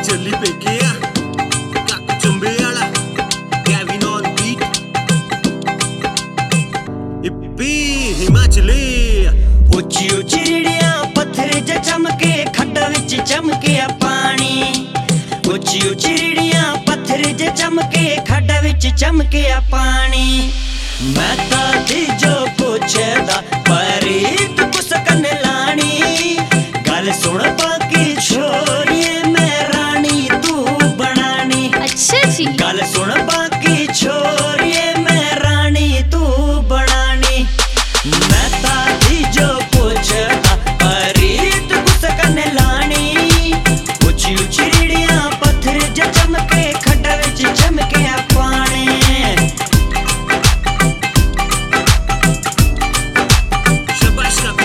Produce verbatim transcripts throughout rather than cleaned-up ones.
ਚੱਲੀ ਪੇਕੇ ਆ ਕੱਕ ਚੰਬੇ ਵਾਲਾ ਕੈਵਿਨ ਔਨ ਬੀਟ ਇਪੀ ਹਿਮਾਚਲੀ ਉੱਚੀ ਉੱਚੀ ਰੀੜੀਆਂ ਪੱਥਰ ਜ ਚਮਕੇ ਖੱਡ ਵਿੱਚ ਚਮਕਿਆ ਪਾਣੀ ਉੱਚੀ ਉੱਚੀ ਰੀੜੀਆਂ ਪੱਥਰ ਜ ਚਮਕੇ ਖੱਡ ਵਿੱਚ ਚਮਕਿਆ ਪਾਣੀ ਮੈਂ ਤਾਂ ਜੀ ਜੋ ਪੁੱਛਦਾ ਪਰੀਤ ਕੁਸ ਕੰਨ ਲਾਣੀ ਗੱਲ ਸੁਣ ਬਾਕੀ ਛੋਰੀਏ ਮੈਂ ਰਾਣੀ ਤੂੰ ਬਣਾਣੀ अच्छा जी ਗੱਲ ਸੁਣ ਬਾਕੀ ਛੋਰੀਏ ਮੈਂ ਰਾਣੀ ਤੂੰ ਬਣਾਣੀ ਮੈਂ ਤਾਂ ਜੀ ਜੋ ਪੁੱਛਦਾ ਪਰੀਤ ਕੁਸ ਕੰਨ ਲਾਣੀ ਉੱਚੀ ਉੱਚੀ ਰੀੜੀਆਂ ਪੱਥਰ ਜ ਚਮਕੇ ਖੱਡ ਵਿੱਚ ਚਮਕਿਆ ਪਾਣੀ ਸ਼ਾਬਾਸ਼ ਕਾਕੂ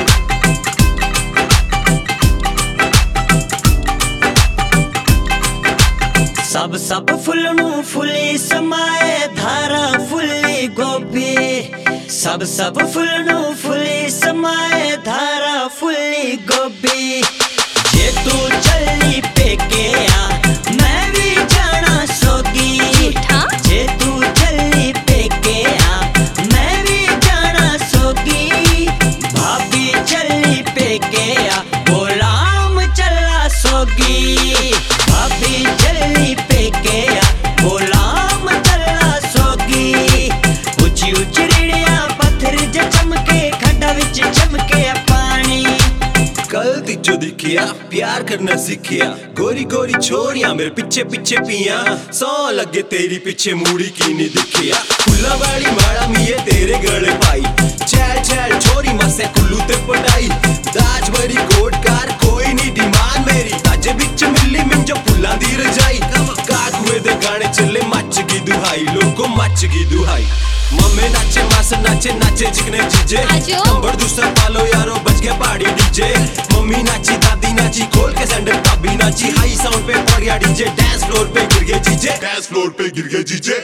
सब सब फुल नू फुली समाए धारा फुली गोभी सब सब फुल नू फुली समाए धारा फुली गोभी जे तू चली पेके आ मैं भी जाना सोगी झूठा? जे तू चली पेके आ मैं भी जाना सोगी भाभी चली पेके आ गुलाम चला सोगी भाभी चली पेके आ गुलाम चला सोगी ऊंची ऊंची रीड़ियां पत्थर ज चमके खड्डा विच चमके पानी कल तिजो दिखिया प्यार करना सीखिया गोरी गोरी छोरियां मेरे पीछे पीछे पिया सौ लगे तेरी पीछे मूड़ी की नहीं दिखिया फुल्ला वाली माड़ा मिये तेरे गले पाई चैल चैल छोरी मसे कुल्लू ते पढ़ाई दाज भरी कोट कार कोई नहीं डिमांड मेरी ताजे बिच मिली मिंजो फुल्ला दी रजाई काकुए दे गाने चले मच की दुहाई लोगों मच की दुहाई मम्मे नाचे मास नाचे नाचे चिकने जीजे आजो। नंबर दूसरा पालो यारो बच गया पहाड़ी डीजे मम्मी नाची दादी नाची खोल के सैंडल भाभी नाची हाई साउंड पे पड़ गया डीजे डांस फ्लोर पे गिर गए जीजे डांस फ्लोर पे गिर गए जीजे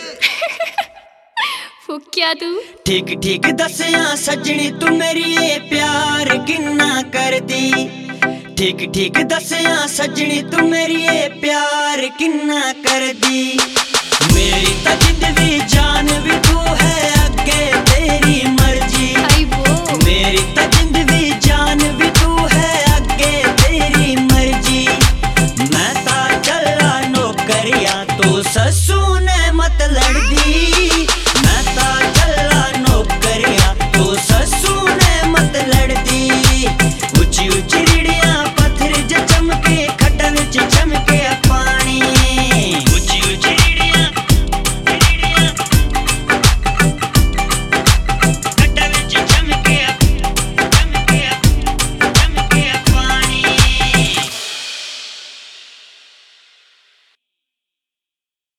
फुकिया तू ठीक ठीक दसिया सजनी तू मेरी ये प्यार किन्ना कर दी ठीक ठीक दसिया सजनी तू मेरी ये प्यार किन्ना कर दी मेरी तो जिंद भी जान भी तू है अगे तेरी मर्जी आई वो मेरी तो जिंद भी